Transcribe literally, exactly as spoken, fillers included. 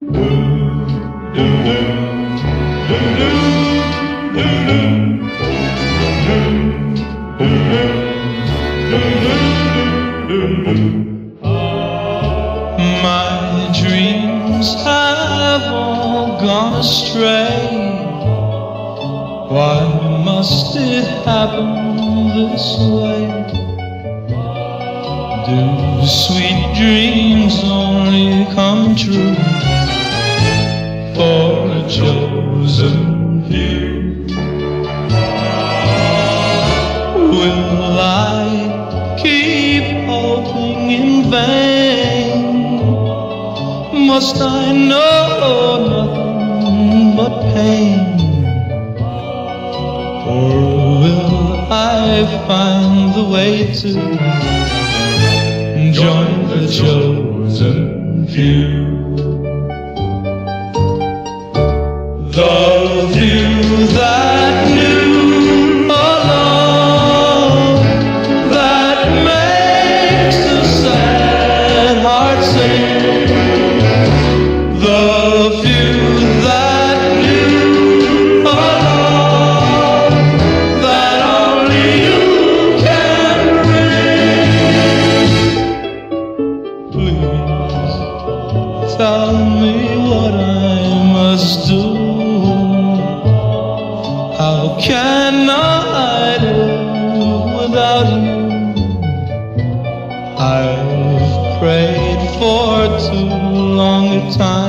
My dreams have all gone astray. Why must it happen this way? Do sweet dreams only come true for a chosen few? Will I keep hoping in vain? Must I know nothing but pain? Or will I find the way to join the chosen few? The few that knew alone, that makes the sad heart sing. The few that knew alone, that only you can bring. Please tell me what I must do. How can I live without you? I've prayed for too long a time